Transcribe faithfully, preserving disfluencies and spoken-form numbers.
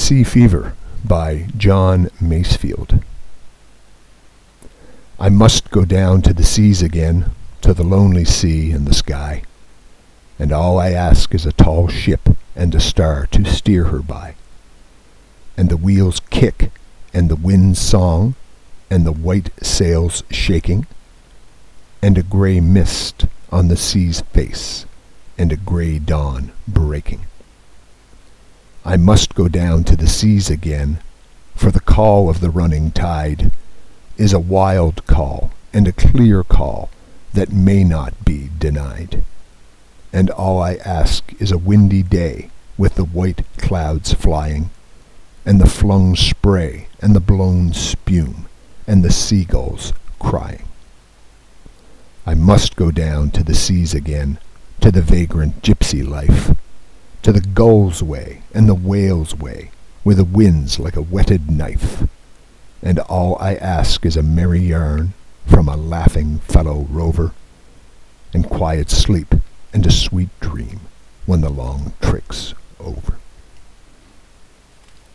Sea Fever by John Masefield. I must go down to the seas again, to the lonely sea and the sky, and all I ask is a tall ship and a star to steer her by, and the wheels kick and the wind's song and the white sails shaking, and a grey mist on the sea's face and a grey dawn breaking. I must go down to the seas again, for the call of the running tide is a wild call and a clear call that may not be denied. And all I ask is a windy day with the white clouds flying, and the flung spray and the blown spume and the seagulls crying. I must go down to the seas again, to the vagrant gypsy life, to the gull's way and the whale's way, where the wind's like a whetted knife, and all I ask is a merry yarn from a laughing fellow rover, and quiet sleep and a sweet dream when the long trick's over.